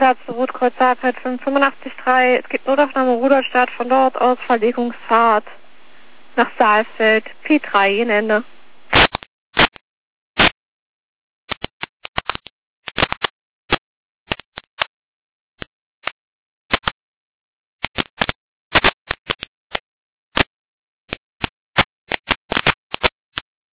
Einsatz Rotkreuz Saarbrücken 85.3. Es gibt Notaufnahme Rudolstadt, von dort aus Verlegungsfahrt nach Saalfeld, P3 in Ende.